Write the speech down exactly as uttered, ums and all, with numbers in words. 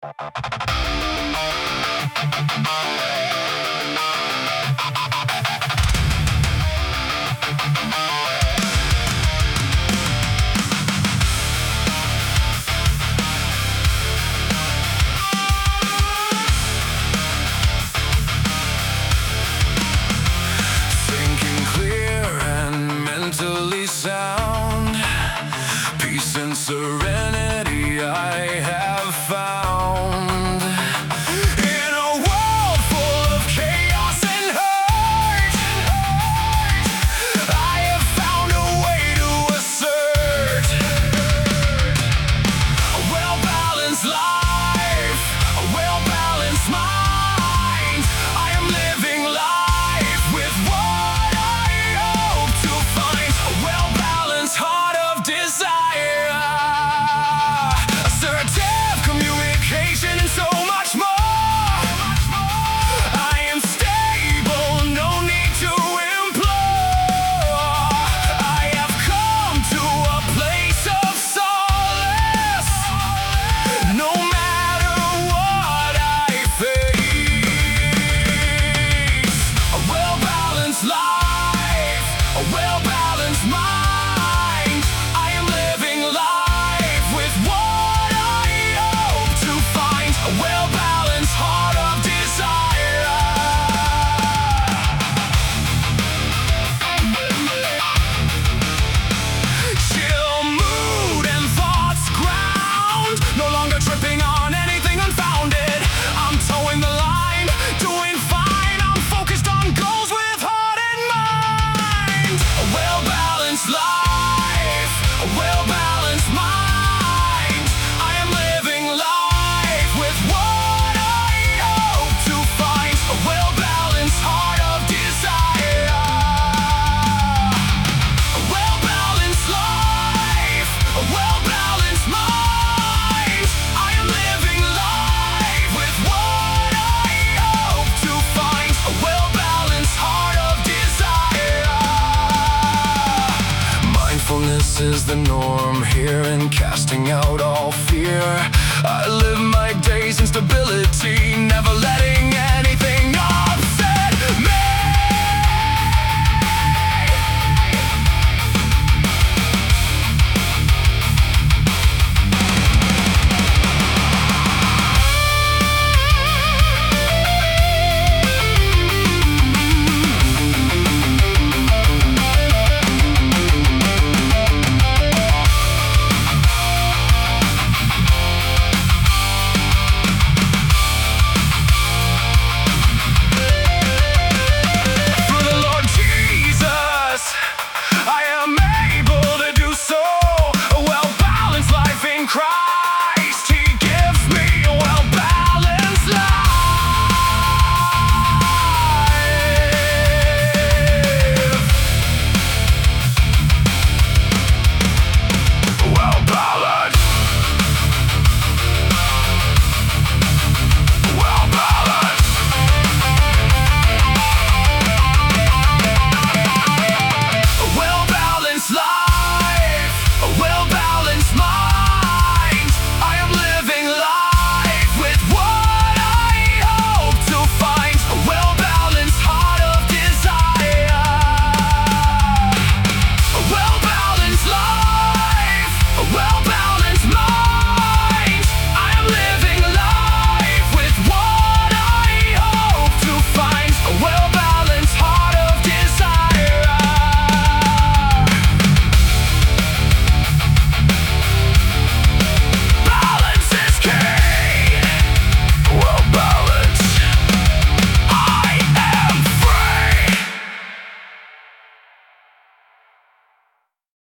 Thinking clear and mentally sound, peace and serenity I have found. In a world full of chaos and hurt, I have found a way to assert a well-balanced life, a well-balanced mind. I am living life with what I hope to find, a well-balanced heart of desire, assertive communication, and so much more. I am stable, no need to implore. I have come to a place of solace, no matter what I face. A well-balanced life, a well-balanced mind. I am living life with what I hope to find, a well-balanced heart of desire. Chill mood and thoughts ground, no longer tripping on anything unfounded. I'm towing the line, doing fine. I'm focused on goals with heart and mind. A well-balanced life, a well-balanced mind. I am living life with what I hope to find, a well-balanced heart of desire. A well-balanced life, a well-balanced mind. I am living life with what I hope to find, a well-balanced heart of desire. Mindfulness is the norm here, and casting out all fear.